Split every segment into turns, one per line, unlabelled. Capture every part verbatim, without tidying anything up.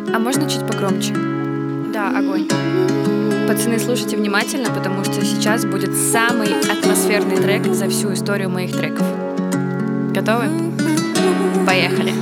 А можно чуть погромче? Да, огонь. Пацаны, слушайте внимательно, потому что сейчас будет самый атмосферный трек за всю историю моих треков. Готовы? Поехали.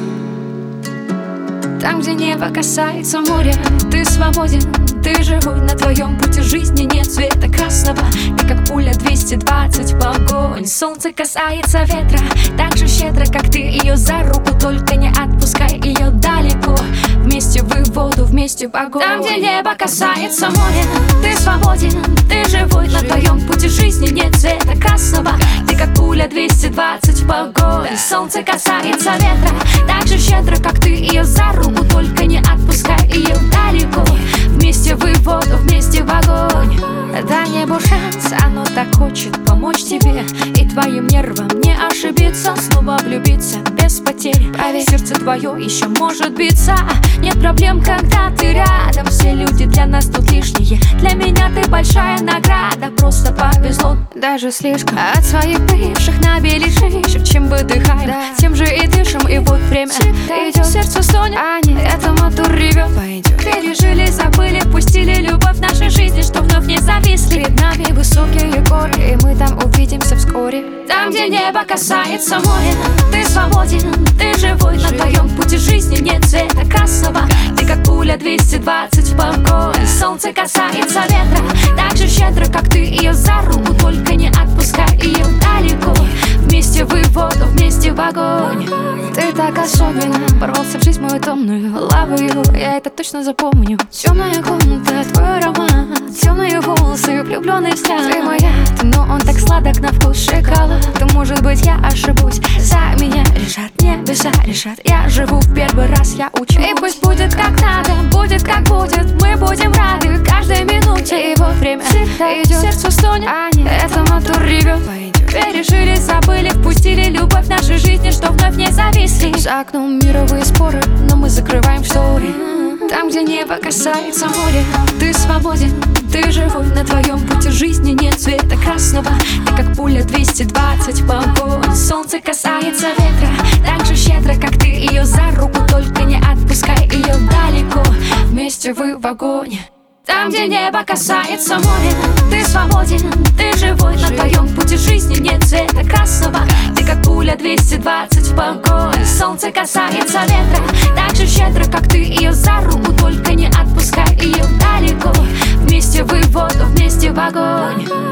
Там, где небо касается моря, ты свободен, ты живой. На твоем пути жизни нет цвета красного. Ты как пуля двести двадцать в огонь. Солнце касается ветра так же щедро, как ты ее за руку. Только не отпускай ее далеко. Вместе в воду, вместе в огонь. Там, где небо касается моря, ты свободен, ты живой. На твоем пути жизни нет цвета красного. Ты как пуля двести двадцать в огонь. Солнце касается ветра так же щедро, как ты ее за руку. Только не отпускай ее далеко. Вместе в воду, вместе в огонь. Дай небу шанс, оно так хочет помочь тебе и твоим нервам не ошибиться. Снова влюбиться без потерь. Поверь, сердце твое еще может биться. Нет проблем, когда ты рядом. Все люди для нас тут лишние. Для меня ты большая награда. Просто повезло, даже слишком. От своих бывших набили шишек. Чем выдыхаем, да, тем же и дышим. И вот время идет, сердце стонет, а не это мотор ревет. Пойдет. Пережили, забыли, пустили любовь в нашей жизни, что вновь не зависли. Перед нами высокие горы, и мы там увидимся вскоре. Там, где небо касается моря, ты свободен, ты живой. На твоем пути жизни нет цвета красного. Ты как пуля двести двадцать в огонь. Солнце касается ветра так же щедро, как ты ее за руку. Только не отпускай ее далеко. Вместе в воду, вместе в огонь. Ты так особенно ворвался в жизнь мою томную. Лавую, я это точно запомню. Темная комната, твой аромат, темные волосы, влюбленный взгляд. Ты моя, ты, но он так сладок на вкус шоколад. То может быть я ошибусь, за меня решат небеса, решат. Я живу в первый раз, я учу. И пусть будет как надо, будет как будет. Мы будем рады каждой минуте. И вот время идет, сердце стонет, а не это мотор ревет. Пережили, забыли, впустили любовь в нашей жизни, что вновь не зависли. За окном мировые споры, но мы закрываем шторы. Там, где небо касается моря, ты свободен, ты живой. На твоем пути жизни нет цвета красного. Ты как пуля двести двадцать в огонь. Солнце касается ветра так же щедро, как ты ее за руку. Только не отпускай ее далеко. Вместе вы в огонь. Там, где небо касается моря, ты свободен, ты живой. На твоем пути жизни нет цвета красного. Ты как пуля двести двадцать в огонь. Солнце касается ветра так же щедро, как ты ее за руку. Только не отпускай ее далеко. Вместе в воду, вместе в огонь.